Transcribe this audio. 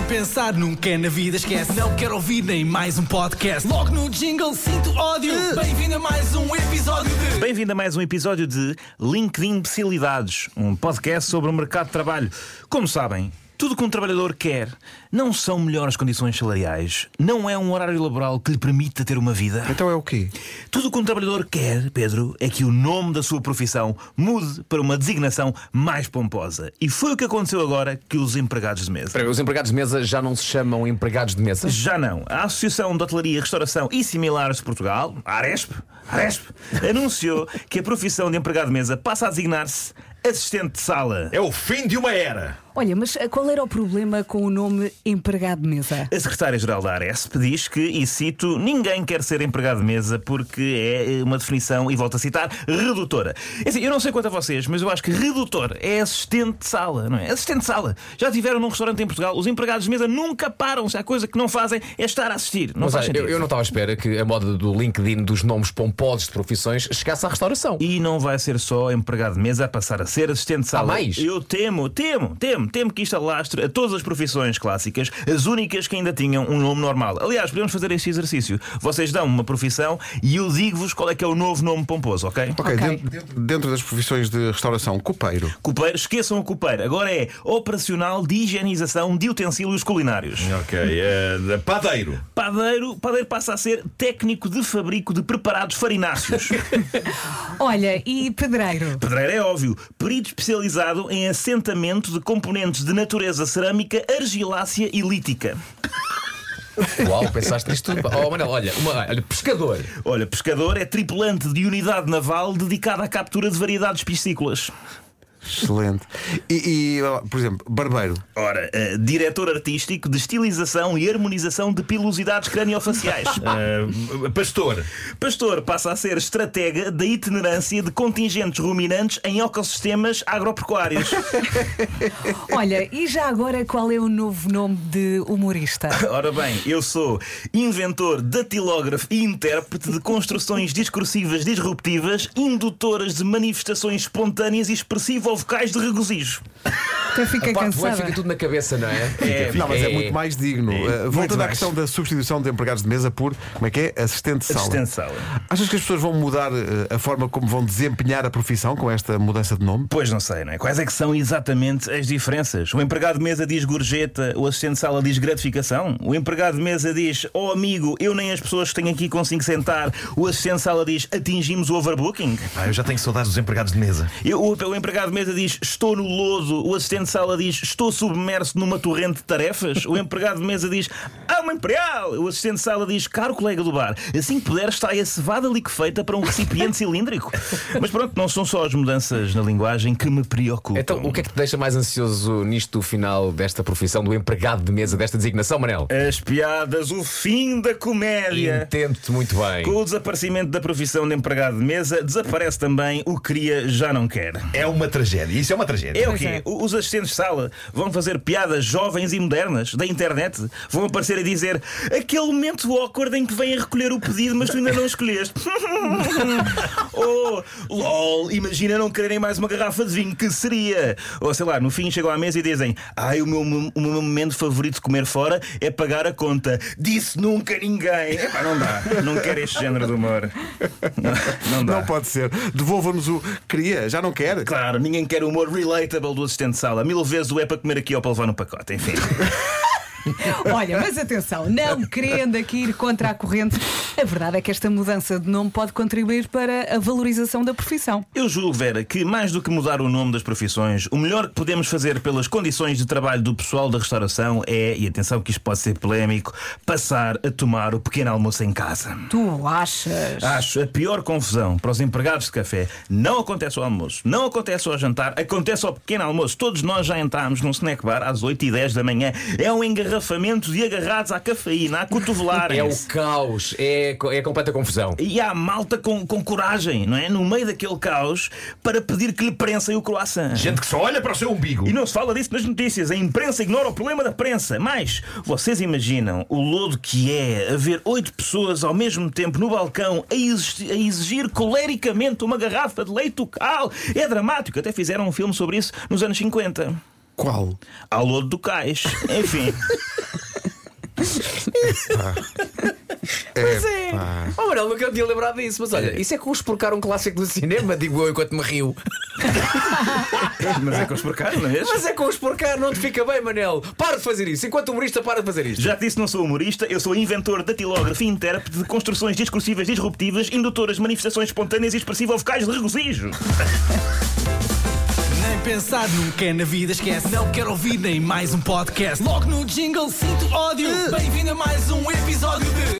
pensar, nunca na vida esquece. Não quero ouvir nem mais um podcast. Logo no jingle sinto ódio. Bem-vindo a mais um episódio de... Bem-vindo a mais um episódio de LinkedIn Imbecilidades, um podcast sobre o mercado de trabalho. Como sabem, tudo que um trabalhador quer não são melhores condições salariais, não é um horário laboral que lhe permita ter uma vida. Então é o quê? Tudo o que um trabalhador quer, Pedro, é que o nome da sua profissão mude para uma designação mais pomposa. E foi o que aconteceu agora que os empregados de mesa. Espera, os empregados de mesa já não se chamam empregados de mesa? Já não. A Associação de Hotelaria, Restauração e Similares de Portugal, a Aresp, anunciou que a profissão de empregado de mesa passa a designar-se assistente de sala. É o fim de uma era. Olha, mas qual era o problema com o nome empregado de mesa? A secretária-geral da Aresp diz que, e cito, ninguém quer ser empregado de mesa porque é uma definição, e volto a citar, redutora. É assim, eu não sei quanto a vocês, mas eu acho que redutor é assistente de sala, não é? Assistente de sala. Já tiveram num restaurante em Portugal, os empregados de mesa nunca param. Se há coisa que não fazem é estar a assistir. Não Mas faz olha, sentido. eu não estava à espera que a moda do LinkedIn dos nomes pomposos de profissões chegasse à restauração. E não vai ser só empregado de mesa a passar a ser assistente de sala. Há mais? Eu temo que isto alastre a todas as profissões clássicas, as únicas que ainda tinham um nome normal. Aliás, podemos fazer este exercício. Vocês dão uma profissão e eu digo-vos qual é que é o novo nome pomposo, ok? Ok, dentro das profissões de restauração, copeiro. Copeiro, esqueçam o copeiro. Agora é operacional de higienização de utensílios culinários. Ok, padeiro. Padeiro passa a ser técnico de fabrico de preparados farináceos. Olha, e pedreiro? Pedreiro é óbvio, perito especializado em assentamento de componentes de natureza cerâmica, argilácea e lítica. Uau, pensaste nisto tudo. Oh, Manel, olha, pescador. Olha, pescador é tripulante de unidade naval dedicada à captura de variedades piscícolas. Excelente. Por exemplo, barbeiro. Ora, diretor artístico de estilização e harmonização de pilosidades craniofaciais. Pastor passa a ser estratega da itinerância de contingentes ruminantes em ecossistemas agropecuários. Olha, e já agora qual é o novo nome de humorista? Ora bem, eu sou inventor, datilógrafo e intérprete de construções discursivas disruptivas, indutoras de manifestações espontâneas e expressivo-vocais de regozijo. Até fica cansada. Fica tudo na cabeça, não é? Não, mas é muito mais digno. Voltando à mais. questão da substituição de empregados de mesa por, como é que é? Assistente de sala. Assistente de sala. Achas que as pessoas vão mudar a forma como vão desempenhar a profissão com esta mudança de nome? Pois não sei, não é? Quais é que são exatamente as diferenças? O empregado de mesa diz gorjeta, o assistente de sala diz gratificação. O empregado de mesa diz, oh amigo, eu nem as pessoas que tenho aqui consigo sentar. O assistente de sala diz, atingimos o overbooking. Eu já tenho saudades dos empregados de mesa. O empregado de mesa diz, estou no lodo. O assistente de sala diz, estou submerso numa torrente de tarefas. O empregado de mesa diz, uma imperial. O assistente de sala diz, caro colega do bar, assim que puder está aí a cevada liquefeita para um recipiente cilíndrico. Mas pronto, não são só as mudanças na linguagem que me preocupam. Então, o que é que te deixa mais ansioso nisto do final desta profissão, do empregado de mesa, desta designação, Manel? As piadas, o fim da comédia. Entendo-te muito bem. Com o desaparecimento da profissão de empregado de mesa, desaparece também o que queria já não quer. É uma tragédia. Isso é uma tragédia. É o quê? Os assistentes de sala vão fazer piadas jovens e modernas da internet. Vão aparecer a dizer aquele momento awkward em que vêm a recolher o pedido, mas tu ainda não escolheste. Oh, lol, imagina não quererem mais uma garrafa de vinho, que seria? Ou sei lá, no fim chegam à mesa e dizem, o meu momento favorito de comer fora é pagar a conta. Disse nunca ninguém. Epá, não dá. Não quero este género de humor. Não dá. Não pode ser. Devolva-nos o queria, já não quer. Claro, ninguém quer o humor relatable do assistente de sala. 1000 vezes o é para comer aqui ou para levar no pacote, enfim. Olha, mas atenção, não querendo aqui ir contra a corrente, a verdade é que esta mudança de nome pode contribuir para a valorização da profissão. Eu julgo, Vera, que mais do que mudar o nome das profissões, o melhor que podemos fazer pelas condições de trabalho do pessoal da restauração é, e atenção que isto pode ser polémico, passar a tomar o pequeno almoço em casa. Tu achas? Acho a pior confusão para os empregados de café. Não acontece ao almoço, não acontece ao jantar, acontece ao pequeno almoço. Todos nós já entramos num snack bar às 8h10 da manhã. É um engarrafamento de agarrados à cafeína, à cotovelar. É o caos, é completa confusão. E há malta com coragem, não é? No meio daquele caos, para pedir que lhe prensem o croissant. Gente que só olha para o seu umbigo. E não se fala disso nas notícias. A imprensa ignora o problema da prensa. Mas vocês imaginam o lodo que é haver 8 pessoas ao mesmo tempo no balcão a exigir colericamente uma garrafa de leite local? É dramático. Até fizeram um filme sobre isso nos anos 50. Qual? Alô do Cais. Enfim. Pois é. Oh, Manuel, nunca me tinha lembrado disso. Mas olha, isso é como exporcar um clássico do cinema, digo eu enquanto me rio. Mas é com os porcados, não é mesmo? Mas é como exporcar, não te fica bem, Manel. Para de fazer isso. Enquanto humorista, para de fazer isto. Já te disse, não sou humorista, eu sou inventor, datilógrafo e intérprete de construções discursivas disruptivas, indutoras de manifestações espontâneas e expressivo-vocais de regozijo. Nem pensar nunca é na vida, esquece. Não quero ouvir nem mais um podcast. Logo no jingle sinto ódio. Bem-vindo a mais um episódio de